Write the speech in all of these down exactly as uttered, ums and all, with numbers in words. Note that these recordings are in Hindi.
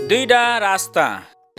दुईटा रास्ता।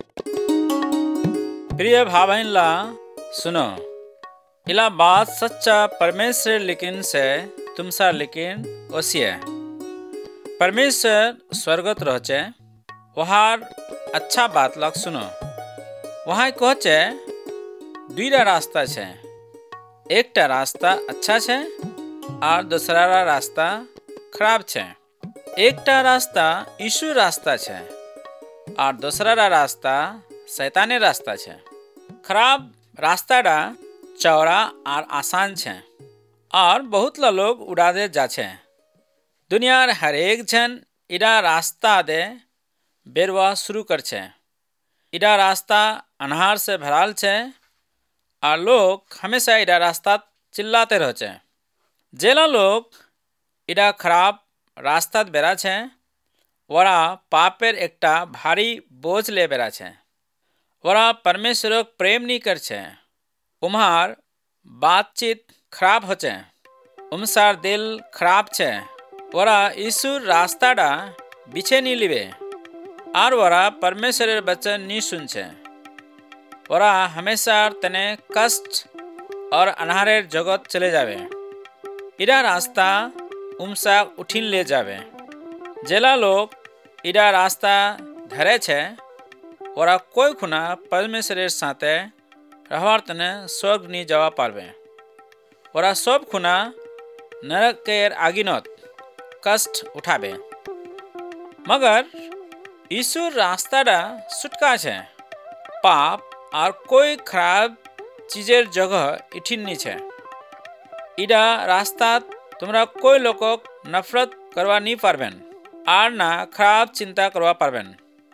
प्रिय भावैनला सुनो, इला बात सच्चा परमेश्वर लेकिन से तुमसा लेकिन ओसिए। परमेश्वर स्वर्गत रहचे, वहार अच्छा बात लग सुनो। वहाँ कहचे दुईटा रास्ता छे, एकटा रास्ता अच्छा छे और दूसरा रास्ता खराब छे। एकटा रास्ता यीशु रास्ता छे और दूसरा रास्ता शैतानी रास्ता छे। खराब रास्ताटा चौड़ा और आसान छे और बहुत ला लोग उड़ादे जाछे। दुनियार हर एक जन इडा रास्ता दे बेरवा शुरू कर छे। इडा रास्ता अनहार से भराल छे और लोग हमेशा इडा रास्ता चिल्लाते रह छे। जेला लोग इडा खराब रास्ता बेरा छे, वरा पापेर एकटा भारी बोझ ले बेरा छे। वरा परमेश्वरक प्रेम नहीं कर छे। उम्हार बातचीत खराब होचे, उमसार दिल खराब छे। वरा यीशु रास्ताडा बिछे नहीं लिबे और वरा परमेश्वरेर वचन नहीं सुनछे। वरा हमेशा तने कष्ट और अनहारेर जगत चले जावे। इडा रास्ता उमसा उठिन ले जावे। जेला लोग इडा रास्ता धरे छे, वरा कोई खुना परमेश्वरेर साथे रहवार तने स्वर्ग नी जावा पारबे। वरा सब खुना नरकेर आगिनत कष्ट उठाबे। मगर यीशु रास्ताडा सुटका छे। पाप और कोई खराब चीजेर जगह इठिन नी छे। इडा रास्ता तुमरा कोई लोगों नफरत करवा नहीं पारबेन और ना खराब चिंता करवा पारबेन,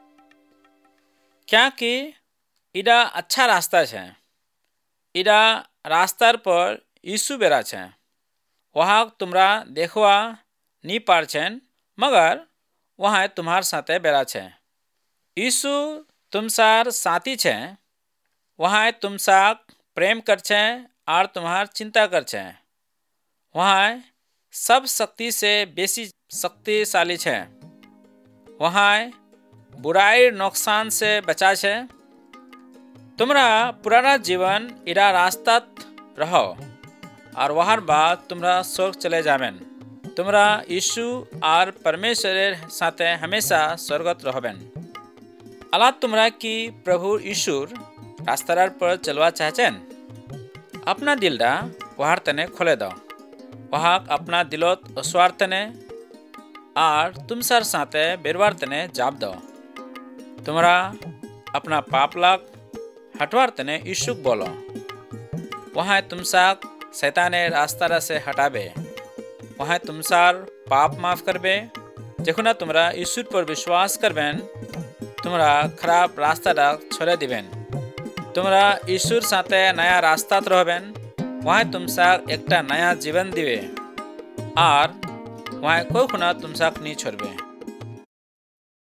क्या कि इडा अच्छा रास्ता छे। इडा रास्तार पर यीशु बेरा छे। वहाँ तुमरा देखवा नहीं पार छेन, मगर वहाँ तुम्हार साथे बेरा छे। यीशु तुमसार साथी छे। वहाँ तुमसा प्रेम कर छे और तुम्हार चिंता कर छे। वहाँ सब शक्ति से बेसी शक्तिशाली छे। वहाँ बुराई नुकसान से बचा छे। तुमरा पुराना जीवन इडा रास्ता रहो और वहार बाद तुमरा स्वर्ग चले जावेन। तुमरा यीशु और परमेश्वरेर साथे हमेशा स्वर्गत रहबेन। अला तुमरा की प्रभु यीशुर रास्तार पर चलवा चाहचेन, अपना दिलडा वहार तने खोले दो। वहाँ अपना दिलोत अस्वार तने और तुमसार साथे बेरवार तने जाप दो। तुम्हारा अपना पाप लाग हटवार तने यीशुक बोलो। वहाँ तुमसा शैताने रास्ता से हटाबे। वहाँ तुमसार पाप माफ करबे। जेखुना तुमरा यीशुर पर विश्वास करबेन, तुमरा खराब रास्ता छोड़े दिबेन। तुमरा यीशुर साथे नया रास्ता रहबेन। वहाँ तुमसा एकटा नया जीवन दिवे और वहाँ कोई खुना तुमसा नहीं छोड़बे।